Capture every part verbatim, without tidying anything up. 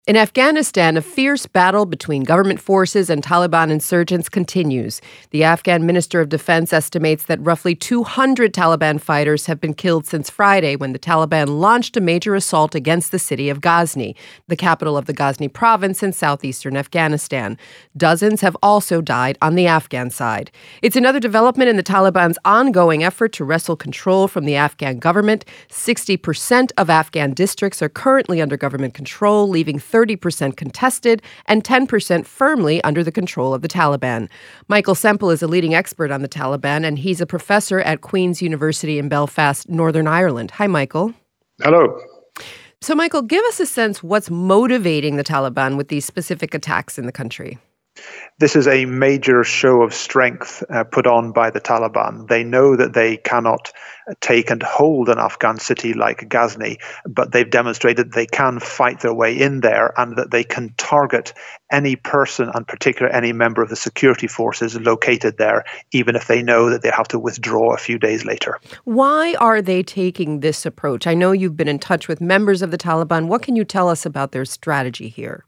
In Afghanistan, a fierce battle between government forces and Taliban insurgents continues. The Afghan Minister of Defense estimates that roughly two hundred Taliban fighters have been killed since Friday when the Taliban launched a major assault against the city of Ghazni, the capital of the Ghazni province in southeastern Afghanistan. Dozens have also died on the Afghan side. It's another development in the Taliban's ongoing effort to wrestle control from the Afghan government. sixty percent of Afghan districts are currently under government control, leaving thirty percent contested and ten percent firmly under the control of the Taliban. Michael Semple is a leading expert on the Taliban, and he's a professor at Queen's University in Belfast, Northern Ireland. Hi, Michael. Hello. So, Michael, give us a sense what's motivating the Taliban with these specific attacks in the country. This is a major show of strength uh, put on by the Taliban. They know that they cannot take and hold an Afghan city like Ghazni, but they've demonstrated they can fight their way in there and that they can target any person, and particularly any member of the security forces located there, even if they know that they have to withdraw a few days later. Why are they taking this approach? I know you've been in touch with members of the Taliban. What can you tell us about their strategy here?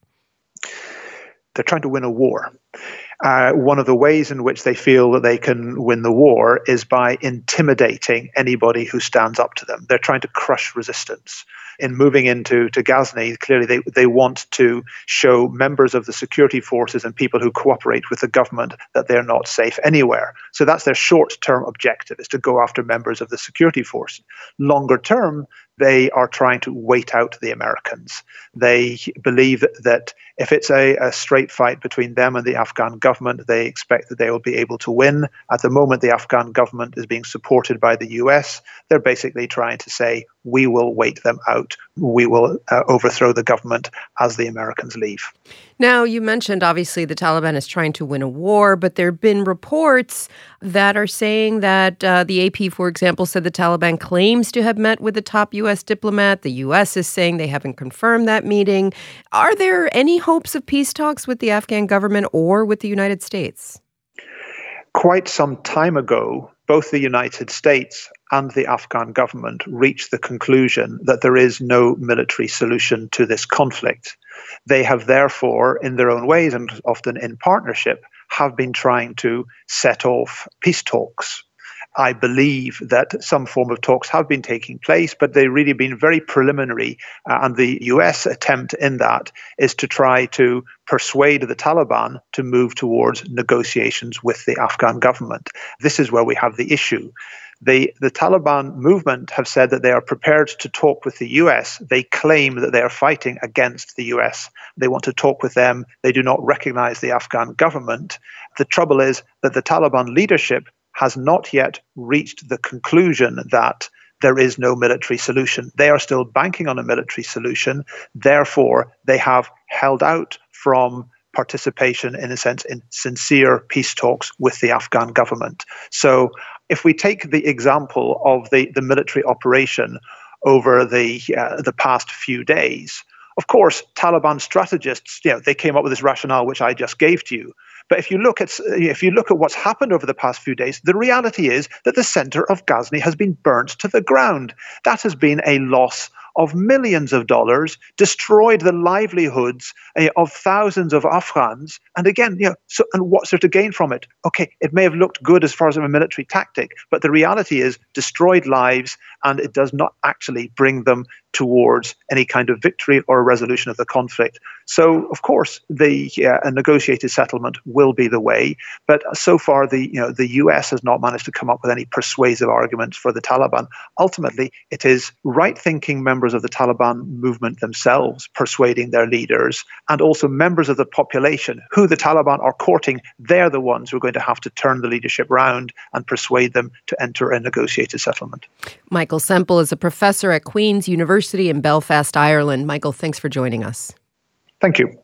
They're trying to win a war. Uh, one of the ways in which they feel that they can win the war is by intimidating anybody who stands up to them. They're trying to crush resistance. In moving into to Ghazni, clearly they, they want to show members of the security forces and people who cooperate with the government that they're not safe anywhere. So that's their short-term objective, is to go after members of the security force. Longer term, they are trying to wait out the Americans. They believe that, that if it's a, a straight fight between them and the Afghan government, they expect that they will be able to win. At the moment, the Afghan government is being supported by the U S. They're basically trying to say, we will wait them out. We will uh, overthrow the government as the Americans leave. Now, you mentioned, obviously, the Taliban is trying to win a war, but there have been reports that are saying that uh, the A P, for example, said the Taliban claims to have met with a top U S diplomat. The U S is saying they haven't confirmed that meeting. Are there any hopes of peace talks with the Afghan government or with the United States? Quite some time ago, both the United States and the Afghan government reached the conclusion that there is no military solution to this conflict. They have therefore, in their own ways and often in partnership, have been trying to set off peace talks. I believe that some form of talks have been taking place, but they've really been very preliminary. Uh, and the U S attempt in that is to try to persuade the Taliban to move towards negotiations with the Afghan government. This is where we have the issue. The, the Taliban movement have said that they are prepared to talk with the U S. They claim that they are fighting against the U S. They want to talk with them. They do not recognize the Afghan government. The trouble is that the Taliban leadership has not yet reached the conclusion that there is no military solution. They are still banking on a military solution. Therefore, they have held out from participation, in a sense, in sincere peace talks with the Afghan government. So if we take the example of the, the military operation over the uh, the past few days, of course, Taliban strategists, you know, they came up with this rationale which I just gave to you. But if you look at if you look at what's happened over the past few days, the reality is that the center of Ghazni has been burnt to the ground. That has been a loss of millions of dollars, destroyed the livelihoods uh, of thousands of Afghans. And again, you know, so and what's there to gain from it? Okay, it may have looked good as far as a military tactic, but the reality is destroyed lives, and it does not actually bring them towards any kind of victory or a resolution of the conflict. So, of course, the uh, a negotiated settlement will be the way. But so far, the you know the U S has not managed to come up with any persuasive arguments for the Taliban. Ultimately, it is right-thinking members of the Taliban movement themselves persuading their leaders, and also members of the population who the Taliban are courting. They're the ones who are going to have to turn the leadership round and persuade them to enter a negotiated settlement. Michael Semple is a professor at Queen's University in Belfast, Ireland. Michael, thanks for joining us. Thank you.